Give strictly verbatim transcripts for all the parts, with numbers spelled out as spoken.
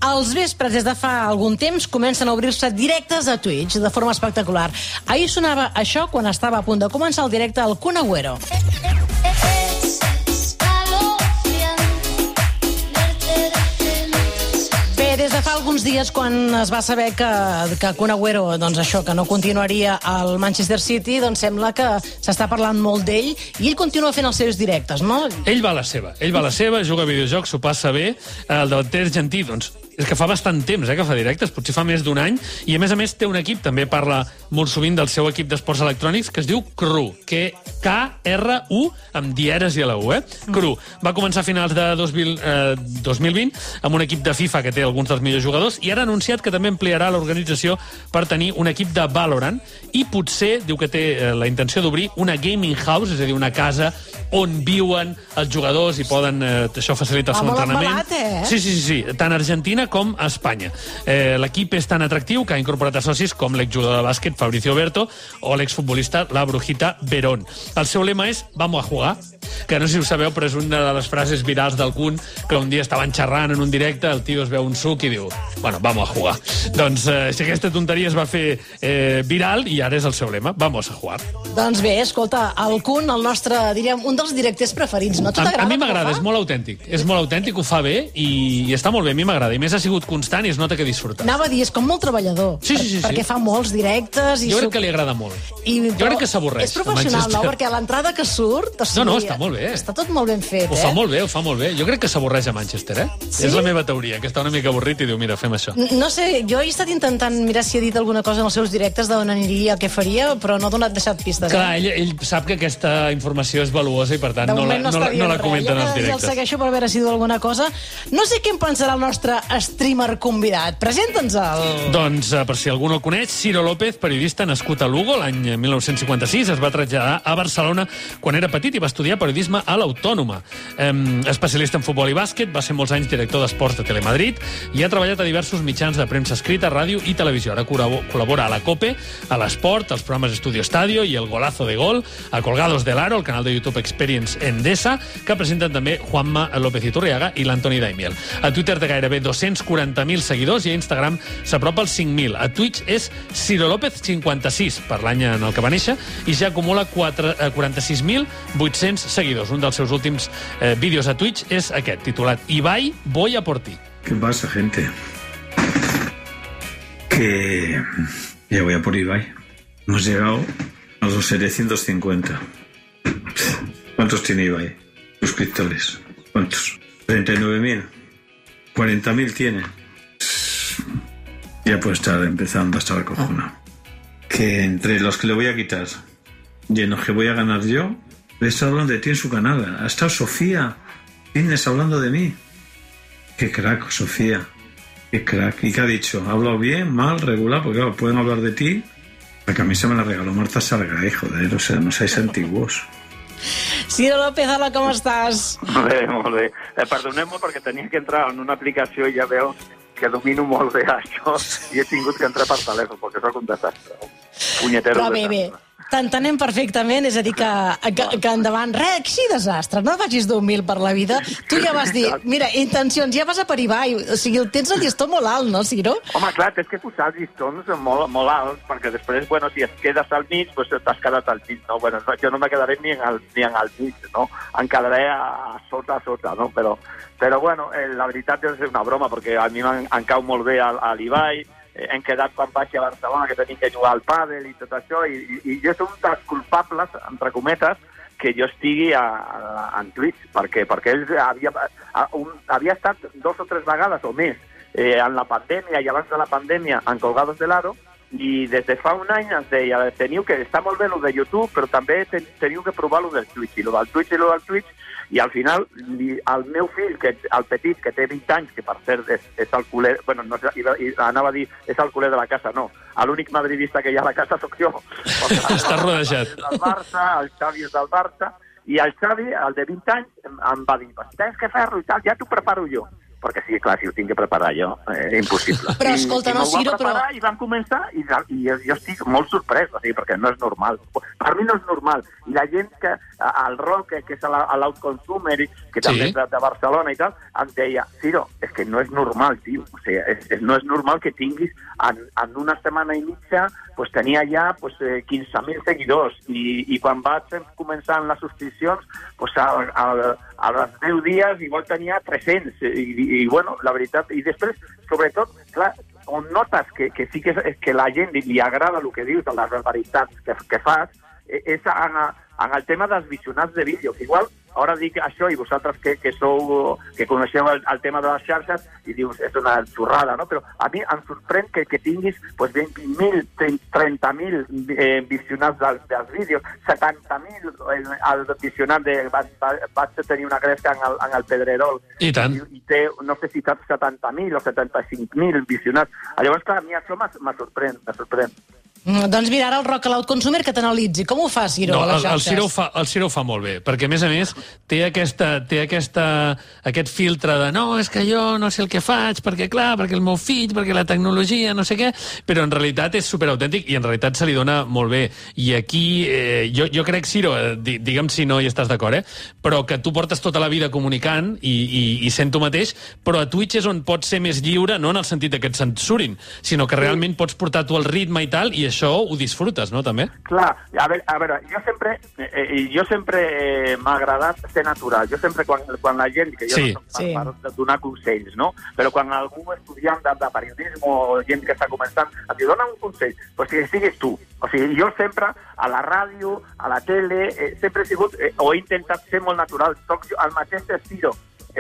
Els vespres, des de fa algun temps, comencen a obrir-se directes a Twitch de forma espectacular. Ahir sonava això quan estava a punt de començar el directe al Kun Agüero. Des de fa alguns dies, quan es va saber que, que Kun Agüero, doncs això, que no continuaria al Manchester City, doncs sembla que s'està parlant molt d'ell i ell continua fent els seus directes, no? Ell va a la seva, ell va a la seva, juga a videojocs, s'ho passa bé. El davanter argentí, doncs, és que fa bastant temps eh, que fa directes, potser fa més d'un any, i a més a més té un equip, també parla molt sovint del seu equip d'esports electrònics, que es diu C R U, que K R U, amb dieres i a la U, eh? C R U. Va començar a finals de dos mil, eh, dos mil vint amb un equip de FIFA que té alguns dels millors jugadors, i ara ha anunciat que també ampliarà l'organització per tenir un equip de Valorant, i potser diu que té eh, la intenció d'obrir una gaming house, és a dir, una casa on viuen els jugadors i poden, eh, això facilita el seu entrenament. Embalat, eh? Sí, sí, sí, sí, tant a Argentina com a Espanya. Eh, L'equip és tan atractiu que ha incorporat a socis com l'exjugador de bàsquet Fabricio Oberto o l'exfutbolista la Brujita Verón. El seu lema és «Vamos a jugar», que no sé si ho sabeu, però és una de les frases virals del Kun, que un dia estaven xerrant en un directe, el tio es veu un suc i diu «Bueno, vamos a jugar». Doncs eh, si aquesta tonteria es va fer eh, viral, i ara és el seu lema, «Vamos a jugar». Doncs bé, escolta, el Kun, el nostre, diríem, un dels directers preferits, no? A, a mi m'agrada, és molt autèntic. És molt autèntic, ho fa bé i, i està molt bé, a mi m'agrada. I més ha sigut constant i es nota que disfruta. Anava a dir, és com molt treballador. Sí, sí, sí. Perquè sí. fa molts directes. I jo crec surt... que li agrada molt. I, jo crec que s'avorreix. És professional, no? Perquè a l'entrada que surt... O sigui, no, no, està molt bé. Està tot molt ben fet, ho eh? fa molt bé, ho fa molt bé. Jo crec que s'avorreix a Manchester, eh? Sí? És la meva teoria, que està una mica avorrit i diu, mira, fem això. No sé, jo he estat intentant mirar si ha dit alguna cosa en els seus directes d'on aniria, què faria, però no ha donat deixat pistes. Clar, eh? ell, ell sap que aquesta informació és valuosa i, per tant, no la, no, la, no la comenta en els directes. Ja el segueixo per veure si diu alguna cosa. No sé què en pensarà el nostre streamer convidat. Presenta'ns-el. Doncs, per si algú no el coneix, Ciro López, periodista nascut a Lugo l'any mil nou-cents cinquanta-sis, es va traslladar a Barcelona quan era petit i va estudiar periodisme a l'Autònoma. Eh, especialista en futbol i bàsquet, va ser molts anys director d'esports de Telemadrid i ha treballat a diversos mitjans de premsa escrita, ràdio i televisió. Ara col·labora a la COPE, a l'Esport, als programes Estudio Estadio i El Golazo de Gol, a Colgados del Aro, el canal de YouTube Experience Endesa, que presenten també Juanma López Iturriaga i l'Antoni Daimiel. A Twitter té gairebé dos-cents quaranta mil seguidors i a Instagram s'apropa als cinc mil. A Twitch és Ciro López cinquanta-sis, per l'any en el que va néixer, i ja acumula quaranta-sis mil vuit-cents seguidors. Un dels seus últims eh, vídeos a Twitch és aquest, titulat Ibai, voy a por ti. ¿Qué pasa, gente? Que ya voy a por Ibai. Hemos llegado a los setecientos cincuenta. ¿Cuántos tiene Ibai? Suscriptores. ¿Cuántos? treinta y nueve mil. cuarenta mil tiene. Ya puede estar empezando a estar acojonado. Que entre los que le voy a quitar y en los que voy a ganar yo, le está hablando de ti en su canal. Ha estado Sofía Tienes hablando de mí. Qué crack, Sofía. Qué crack. ¿Y qué ha dicho? ¿Ha hablado bien, mal, regular? Porque claro, pueden hablar de ti. La camisa me la regaló Marta Sargay, joder, o sea, no seáis antiguos. Ciro López, hola, com estàs? Molt bé, molt bé. Eh, Perdoneu-me perquè tenia que entrar en una aplicació i ja veus que domino molt bé això i he tingut que entrar per telèfon perquè sóc un desastre. Punyetero Però bé, bé, t'entenem perfectament, és a dir, que, que, que endavant, res, així desastre, no vagis d'humil per la vida. Tu ja vas dir, mira, intencions, ja vas a per Ibai, o sigui, tens el llistó molt alt, no, Ciro? Home, clar, tens que posar els llistons molt, molt alts, perquè després, bueno, si es quedes al mig, doncs t'has quedat al mig, no? Bueno, no, jo no me quedaré ni en el, ni en el mig, no? Em quedaré a, a sota, a sota, no? Però, però bueno, eh, la veritat és una broma, perquè a mi em, em cau molt bé a, a l'Ibai, hem quedat quan vaig a Barcelona que tenim que jugar al pàdel i tot això, i, i, i jo som un dels culpables, entre cometes, que jo estigui a, a, en Twitch, perquè, perquè ell havia, a, un, havia estat dos o tres vegades o més eh, en la pandèmia i abans de la pandèmia en Colgados del Aro, i des de fa un any ens deia, teniu que està molt bé lo de YouTube, però també ten, teniu que provar lo del Twitch, i lo del Twitch i lo del Twitch, i al final li, el meu fill, que el petit, que té vint anys, que per cert és, és el culer, bueno, no, anava a dir és el culer de la casa, no, l'únic madridista que hi ha a la casa sóc jo. Està rodejat. El Barça, el Xavi és del Barça, i el Xavi, el de vint anys, em, em va dir, tens que fer-lo i tal, ja t'ho preparo jo. Perquè sí, clar, si ho tinc que preparar jo, eh, impossible. Però escolta, no, Ciro, però... I van començar, i, i jo estic molt sorprès, o sigui, perquè no és normal. Per mi no és normal. I la gent que, al Roque, que és a l'Outconsumer, que també Sí. és de, de Barcelona i tal, em deia, Ciro, és que no és normal, tio. O sigui, és, és, no és normal que tinguis en, en una setmana i mitja pues, tenia ja pues, eh, quinze mil seguidors i, i quan vaig començar en les subscripcions pues, a, a, a les deu dies igual tenia tres-cents i, i, i bueno, la veritat, i després, sobretot, clar, on notes que, que sí que, és, que la gent li, li agrada el que dius de les barbaritats que, que fas, és en, en el tema dels visionats de vídeo, que igual ara dic això i vosaltres que, que sou que coneixeu el, el tema de les xarxes i dius, és una xorrada, no? Però a mi em sorprèn que, que tinguis pues, vint mil, trenta mil eh, visionats dels, dels vídeos, setanta mil el visionat de... Vaig, vaig tenir una gresca en el, en el Pedrerol I tant. I, i té, no sé si cap setanta mil o setanta-cinc mil visionats. Llavors, clar, a mi això me sorprèn, me sorprèn. Mm, doncs mira, ara el Rock a l'Outconsumer que t'analitzi. Com ho fa, Ciro, No, a les el, el, xarxes? Ciro ho fa, el Ciro ho fa molt bé, perquè a més a més té, aquesta, té aquesta, aquest filtre de no, és que jo no sé el que faig, perquè clar, perquè el meu fill, perquè la tecnologia, no sé què, però en realitat és superautèntic i en realitat se li dona molt bé. I aquí, eh, jo, jo crec, Ciro, eh, digue'm si no hi estàs d'acord, eh, però que tu portes tota la vida comunicant i, i, i sent tu mateix, però a Twitch és on pots ser més lliure, no en el sentit que et censurin, sinó que realment pots portar tu el ritme i tal, i això ho disfrutes, no, també? Clar, a veure, a veure jo sempre, eh, jo sempre eh, m'ha agradat ser natural. Jo sempre, quan, quan la gent, que jo Sí. no soc Sí. per, per donar consells, no? Però quan algú estudiant de, de periodisme o gent que està començant et diu, dona un consell, pues que siguis tu. O sigui, jo sempre, a la ràdio, a la tele, eh, sempre he sigut, eh, o he intentat ser molt natural. Soc jo, el mateix Ciro,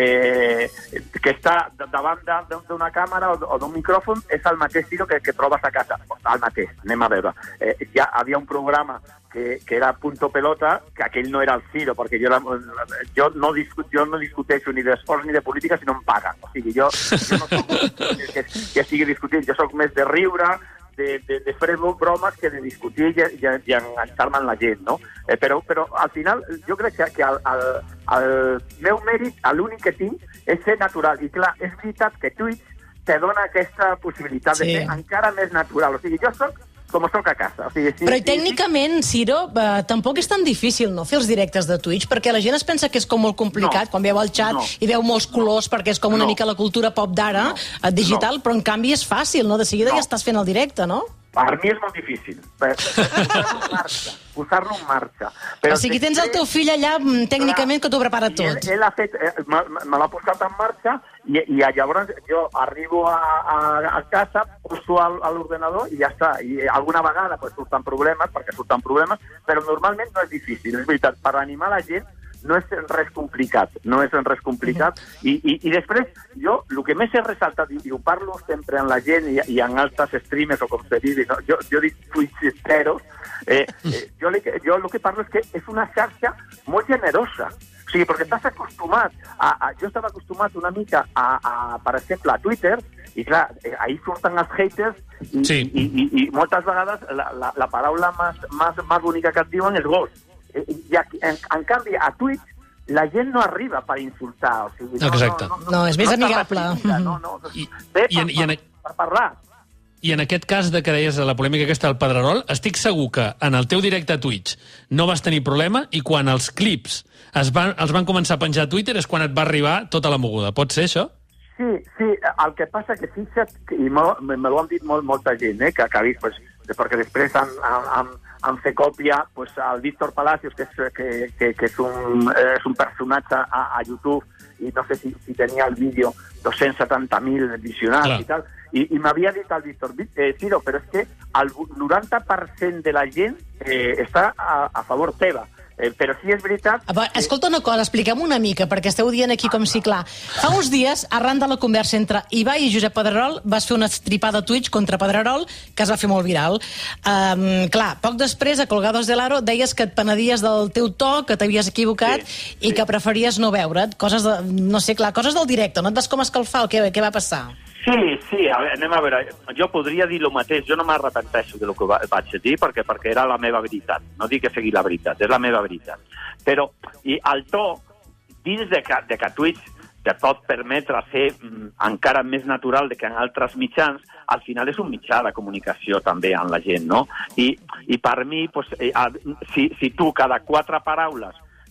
eh, que està davant d'una càmera o d'un micròfon, és el mateix Ciro que, que trobes a casa. El mateix, anem a veure. Eh, ja havia un programa que, que era Punto Pelota, que aquell no era el Ciro, perquè jo, era, jo, no, discut, jo no discuteixo ni d'esports ni de política si no em paguen. O sigui, jo, jo no soc que, que estigui discutint, jo soc més de riure, de, de, de fer bromes que de discutir i, i, i enganxar-me en la gent, no? Eh, però, però al final jo crec que, que el, el, el meu mèrit, l'únic que tinc, és ser natural. I clar, és veritat que Twitch te dona aquesta possibilitat sí. de ser encara més natural. O sigui, jo soc com soc a casa. O sigui, sí, Però sí, tècnicament, Ciro, eh, tampoc és tan difícil, no?, fer els directes de Twitch, perquè la gent es pensa que és com molt complicat, no, quan veu el xat no, i veu molts colors, perquè és com una no, mica la cultura pop d'ara, no, digital, no. però en canvi és fàcil, no? De seguida No. ja estàs fent el directe, no? Per mi és molt difícil. Posar-lo en marxa. Posar-lo en marxa. Però O sigui, tens el teu fill allà, mm, tècnicament, que t'ho prepara I tot. Ell, ell ha fet, eh, me, me l'ha posat en marxa i, i llavors jo arribo a, a, a casa, poso a, a l'ordenador i ja està. I alguna vegada pues, surten problemes, perquè surten problemes, però normalment no és difícil. És veritat, per animar la gent no és res complicat, no és res complicat. I, i, i després, jo, el que més he ressaltat, i, i ho parlo sempre en la gent i, i en altres streamers, o com se digui, no? jo, jo dic twitcheros, eh, eh, jo, li, jo el que parlo és que és una xarxa molt generosa. O sigui, perquè estàs acostumat, a, a, jo estava acostumat una mica a, a per exemple, a Twitter, i clar, eh, ahí surten els haters, i, Sí. i, i, i moltes vegades la, la, la paraula més, més, més bonica que et diuen és gos. I aquí, en, en canvi, a Twitch la gent no arriba per insultar. O sigui, no, Exacte. No, no, No, és més no amigable. No, no, no. I- Ve i per, en- i en- per, per parlar. I en aquest cas de que deies la polèmica aquesta del Pedrerol, estic segur que en el teu directe a Twitch no vas tenir problema i quan els clips es van, els van començar a penjar a Twitter és quan et va arribar tota la moguda. Pot ser això? Sí, sí, el que passa que fixa't, i me, me, me ho han dit molt, molta gent, eh, que, que ha vist, pues, perquè després han, han, han, han fet còpia pues, al Víctor Palacios, que és, que, que, que és, un, és un personatge a, a YouTube, i no sé si, si tenia el vídeo dos-cents setanta mil visionats Clar. i tal, i, i m'havia dit el Víctor, eh, Ciro, però és que el noranta per cent de la gent eh, està a, a favor teva. Eh, però sí és veritat... Va, escolta una cosa, expliquem una mica, perquè esteu dient aquí com si, clar, fa uns dies, arran de la conversa entre Ibai i Josep Pedrerol, vas fer una estripada a Twitch contra Pedrerol, que es va fer molt viral. Um, clar, poc després, a Colgados de l'Aro, deies que et penedies del teu to, que t'havies equivocat, Sí, i sí. que preferies no veure't. Coses de, no sé, clar, coses del directe, no et vas com escalfar, o què, què va passar? Sí, sí, a veure, anem a veure. Jo podria dir el mateix, jo no m'arrepenteixo del que va, vaig dir, perquè, perquè era la meva veritat. No dic que sigui la veritat, és la meva veritat. Però i el to, dins de que, de que Twitch te pot permetre ser mm, encara més natural que en altres mitjans, al final és un mitjà de comunicació també amb la gent, no? I, i per mi, pues, eh, si, si tu cada quatre paraules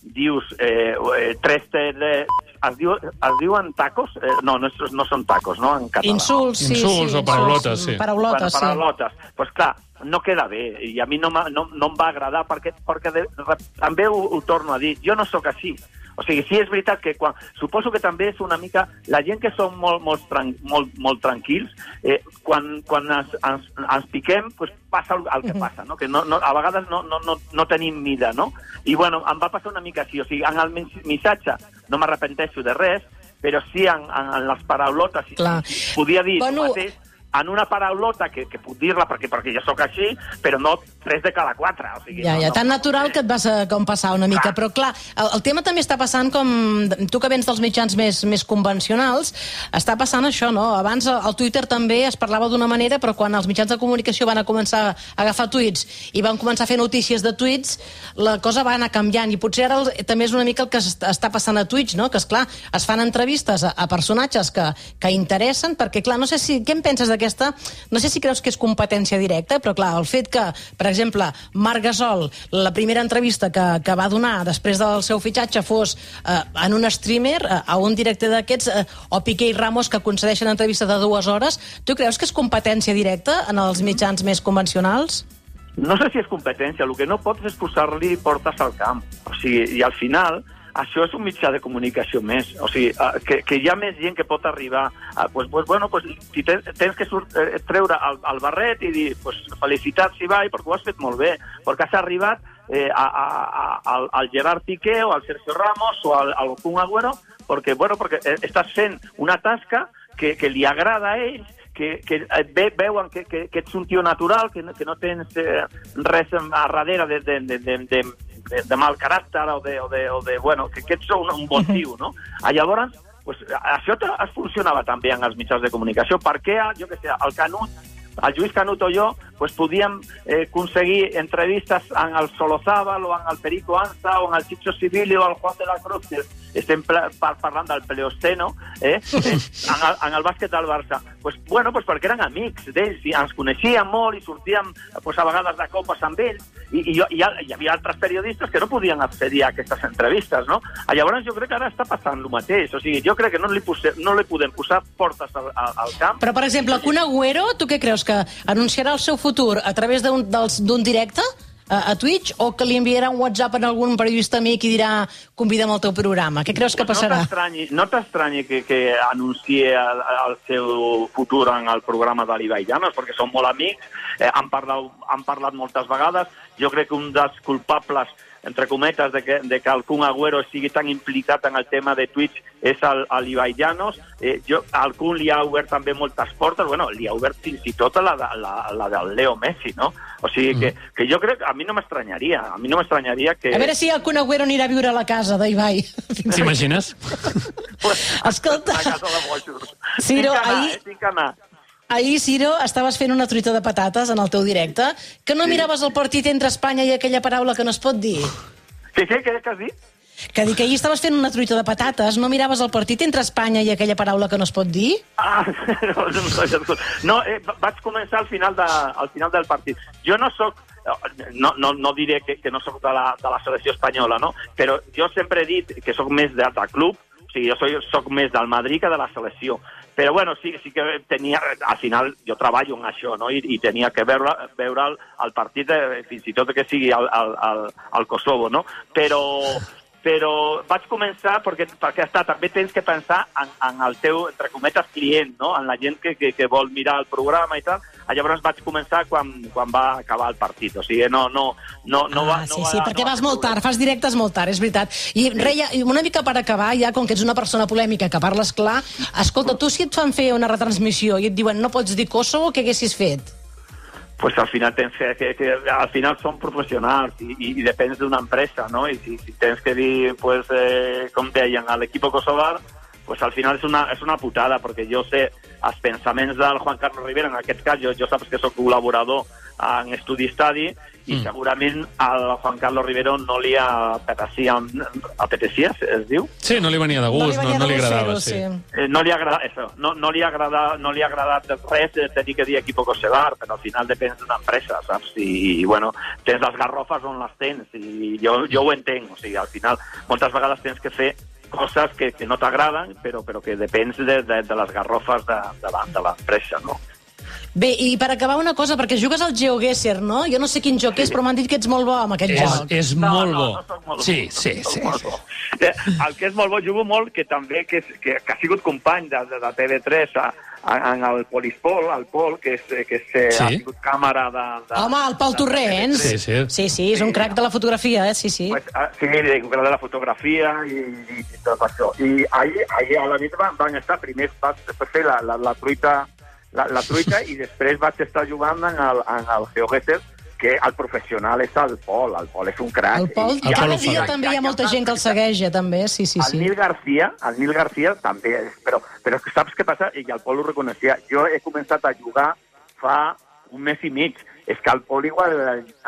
dius eh, eh, tres... Eh, es, diu, es diuen tacos? Eh, no, no, no són tacos, no? En català. Insults, sí. Insults sí, o paraulotes, sí. Paraulotes, bueno, sí. paraulotes. Pues clar, no queda bé, i a mi no, no, no em va agradar, perquè, perquè de, també ho, ho torno a dir, jo no sóc així. O sigui, sí és veritat que quan... Suposo que també és una mica... La gent que som molt, molt, tran, molt, molt tranquils, eh, quan, quan ens, ens, ens piquem, pues passa el, el que passa, no? Que no, no, a vegades no, no, no, no tenim mida, no? I, bueno, em va passar una mica així. O sigui, en el missatge no m'arrepenteixo de res, però sí en, en, en les paraulotes. Clar. Podia dir Bueno... tu mateix, en una paraulota que, que puc dir-la perquè, perquè jo sóc així, però no tres de cada quatre. O sigui, Ja, no, ja, no, tan no, natural no, que et vas a, com passar una mica. Clar. Però, clar, el, el tema també està passant com... Tu que vens dels mitjans més, més convencionals, està passant això, no? Abans al Twitter també es parlava d'una manera, però quan els mitjans de comunicació van a començar a agafar tuits i van començar a fer notícies de tuits, la cosa va anar canviant. I potser ara el, també és una mica el que està passant a Twitch, no? Que, esclar, es fan entrevistes a, a personatges que, que interessen, perquè, clar, no sé si... Què en penses d'aquesta... No sé si creus que és competència directa, però clar, el fet que, per exemple, Marc Gasol, la primera entrevista que, que va donar després del seu fitxatge fos eh, en un streamer, eh, a un directe d'aquests, eh, o Piqué i Ramos, que concedeixen entrevistes de dues hores, tu creus que és competència directa en els mitjans més convencionals? No sé si és competència, el que no pots és posar-li portes al camp. O sigui, i al final... Això és un mitjà de comunicació més. O sigui, que, que hi ha més gent que pot arribar a, pues, pues, bueno, pues, si tens, tens que surt, eh, treure el, el barret i dir pues, felicitats, Ibai, perquè ho has fet molt bé, perquè has arribat eh, a, a, a, al, al Gerard Piqué o al Sergio Ramos o al, al Kun Agüero, perquè, bueno, perquè estàs fent una tasca que, que li agrada a ells, que, que ve, veuen que, que, que ets un tio natural, que, que no tens eh, res a darrere de, de, de, de, de De, de mal caràcter o de, o de, o de bueno, que, que ets un, un bon tio, no? Ah, llavors, pues, això es funcionava també en els mitjans de comunicació. Per què, jo que sé, el Canut, el Lluís Canut o jo, pues, podíem eh, aconseguir entrevistes en el Solozábal o en el Perico Anza o en el Chicho Civilio o el Juan de la Cruz, que estem parlant del Pleosteno, eh? eh en, el, en el bàsquet del Barça. Pues, bueno, pues perquè eren amics d'ells i ens coneixíem molt i sortíem pues, a vegades de copes amb ells i, i, i hi havia altres periodistes que no podien accedir a aquestes entrevistes, no? Llavors jo crec que ara està passant el mateix. O sigui, jo crec que no li, pose, no li podem posar portes al, al camp. Però, per exemple, Kun Agüero, tu què creus? Que anunciarà el seu futur a través d'un directe a, a Twitch o que li enviarà un WhatsApp a algun periodista amic i dirà convida'm al teu programa? Què creus que passarà? No t'estranyi que, que anunciï el, el seu futur en el programa de l'Ibai Llanos, perquè són molt amics, eh, han, parlat, han parlat moltes vegades. Jo crec que un dels culpables, entre cometes, de que, de que el Kun Agüero sigui tan implicat en el tema de Twitch és l'Ibai Llanos. Eh, jo, el Kun li ha obert també moltes portes, bueno, li ha obert fins i tot la, la, la del Leo Messi, no? O sigui que, que jo crec, a mi no m'estranyaria, a mi no m'estranyaria que... A veure si el Kun Agüero anirà a viure a la casa d'Ibai. T'imagines? Pues, escolta, a casa de bojos. Ciro, tinc que anar, ahir... eh, tinc que anar. Ahir, Ciro, estaves fent una truita de patates en el teu directe, que no sí. miraves el partit entre Espanya i aquella paraula que no es pot dir. Què, què, què, què has dit? Que dic que ahir estaves fent una truita de patates, no miraves el partit entre Espanya i aquella paraula que no es pot dir? Ah, no, no, no eh, vaig començar al final, de, al final del partit. Jo no sóc, no, no, no diré que, que no sóc de la, de la selecció espanyola, no? Però jo sempre he dit que sóc més de, de club, o sigui, jo soy, soc més del Madrid que de la selecció. Però, bueno, sí, sí que tenia... Al final, jo treballo en això, no? I, i tenia que veure, veure el, el partit, de, fins i tot que sigui al, al, al Kosovo, no? Però... però vaig començar perquè, perquè està, també tens que pensar en, en el teu, entre cometes, client, no? En la gent que, que, que vol mirar el programa i tal. Llavors vaig començar quan, quan va acabar el partit. O sigui, no... no, no, no ah, va, sí, no sí, va, perquè no vas molt tard, fas directes molt tard, és veritat. I, sí. Reia, una mica per acabar, ja, com que ets una persona polèmica, que parles clar, escolta, tu si et fan fer una retransmissió i et diuen no pots dir Kosovo, què haguessis fet? Pues al final tens que, que, que al final són professionals i, i, i depens d'una empresa, no? I si, si tens que dir, pues, eh, com deien, a l'equip kosovar, pues al final és una, és una putada, perquè jo sé els pensaments del Juan Carlos Rivera, en aquest cas, jo, jo saps que soc col·laborador en estudi estadi, i mm. segurament al Juan Carlos Rivero no li apeteixia, apeteixia, es diu? Sí, no li venia de gust, no, no li agradava, sí. Eh, no li agrada, eso, no, no li agrada, no li ha agradat res tenir que dir equipo Cosebar, però al final depèn d'una empresa, saps? I, bueno, tens les garrofes on les tens, i jo, jo ho entenc, o sigui, al final moltes vegades tens que fer coses que, que no t'agraden, però, però que depens de, de, de les garrofes de, de, de l'empresa, no? Bé, i per acabar una cosa, perquè jugues al GeoGuessr, no? Jo no sé quin joc sí. és, però m'han dit que ets molt bo amb aquest és, joc. És no, molt no, bo. No, no molt sí, bo. sí, no sí. Molt bo. El que és molt bo, jugo molt, que també que, és, que, que ha sigut company de, de, de T V tres a, a, en el Polispol, el Pol, que, és, que és, sí. ha sigut càmera de... de Home, el Pol Torrents. Sí, sí. Sí, sí, és un crac de la fotografia, eh? Sí, sí. Pues, uh, sí, de, de la fotografia i, i, i tot això. I ahir, ahir a la nit van, van estar, primer vas fer la, la, la truita La, la truita i després vaig estar jugant en el, en el GeoGuessr, que el professional és el Pol, el Pol és un crac. El Pol, I, cada el dia Pol també hi ha molta gent que el segueix, eh, també, sí, sí, sí. El Nil García, el Nil García també, però, però saps què passa? I el Pol ho reconeixia, jo he començat a jugar fa un mes i mig, és que el Pol igual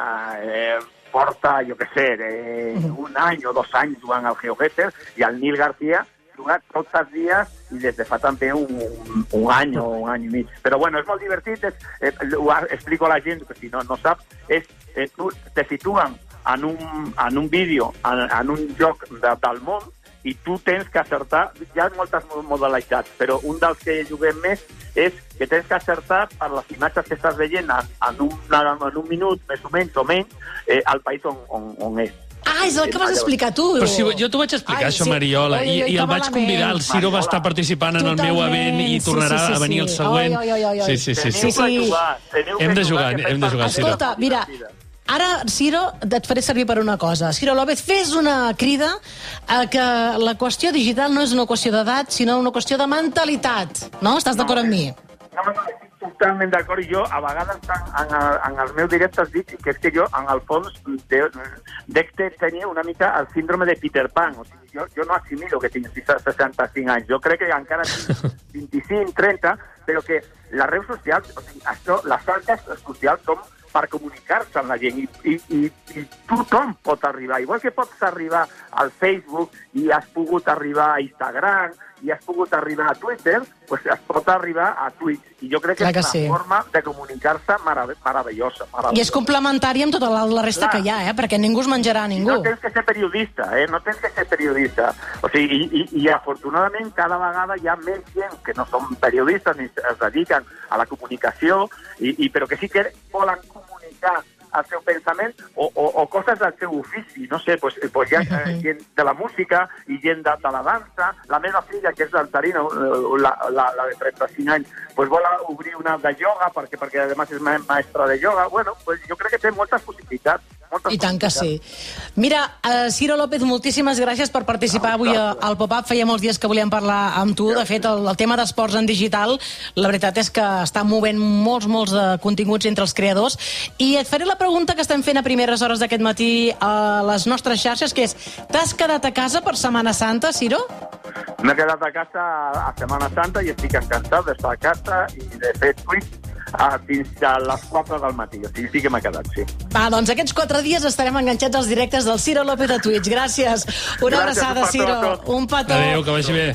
eh, porta, jo què sé, eh, un any o dos anys jugant al GeoGuessr, i el Nil García jugat tots els dies i des de fa també un, un, un any o un any i mig. Però bueno, és molt divertit, és, eh, ho explico a la gent, que si no, no sap, és, eh, tu te situen en un, en un vídeo, en, en un joc de, del món, i tu tens que acertar, hi ha moltes modalitats, però un dels que juguem més és que tens que acertar per les imatges que estàs veient en, en, un, en un minut, més o menys, o menys, eh, al país on, on, on és. Ah, és el que vas explicar tu. Però si jo t'ho vaig explicar, Ai, això, sí. Mariola, oi, oi, oi, i, i el vaig convidar, el Ciro va estar participant en el meu event i tornarà sí, sí, sí, a venir el següent. Oi, oi, oi, oi. Sí, sí, sí. sí, sí. Hem de jugar, hem de jugar, Ciro. Escolta, mira, ara, Ciro, et faré servir per una cosa. Ciro López, fes una crida a que la qüestió digital no és una qüestió d'edat, sinó una qüestió de mentalitat. No? Estàs d'acord amb mi? No, no, no. Totalment d'acord, i jo a vegades en, en, en els meus directes dic que és que jo, en el fons, de, dec de tenir una mica el síndrome de Peter Pan. O sigui, jo, jo no assimilo que tinc seixanta-cinc anys. Jo crec que encara tinc vint-i-cinc, trenta, però que les redes socials, o sigui, això, les xarxes socials són per comunicar-se amb la gent, i, i, i, i tothom pot arribar. Igual que pots arribar al Facebook i has pogut arribar a Instagram i has pogut arribar a Twitter, pues es pot arribar a Twitch. I jo crec que, que és una sí. forma de comunicar-se merav meravellosa, meravellosa. I és complementari amb tota la, la resta Clar. que hi ha, eh? Perquè ningú es menjarà a ningú. I no tens que ser periodista, eh? No tens que ser periodista. O sigui, i, i, i afortunadament cada vegada hi ha més gent que no són periodistes ni es dediquen a la comunicació, i, i però que sí que volen comunicar el seu pensament o, o, o coses del seu ofici, no sé, pues, pues hi ha eh, gent de la música i gent de, de la dansa. La meva filla, que és danzarina, la, la, la de trenta-cinc anys, pues vol obrir una de yoga, perquè, perquè además és maestra de yoga. Bueno, pues jo crec que té moltes possibilitats. I tant que sí. Mira, uh, Ciro López, moltíssimes gràcies per participar avui al Pop-Up. Feia molts dies que volíem parlar amb tu. De fet, el, el tema d'esports en digital, la veritat és que està movent molts, molts de continguts entre els creadors. I et faré la pregunta que estem fent a primeres hores d'aquest matí a les nostres xarxes, que és: t'has quedat a casa per Setmana Santa, Ciro? M'he quedat a casa a Setmana Santa i estic encantat d'estar a casa i de fer Twitch Ah, fins a les quatre del matí. O sigui, sí que m'ha quedat, sí. Va, doncs aquests quatre dies estarem enganxats als directes del Ciro López a Twitch. Gràcies. Una Gràcies, abraçada, Ciro. Un petó. Adéu, que vagi bé.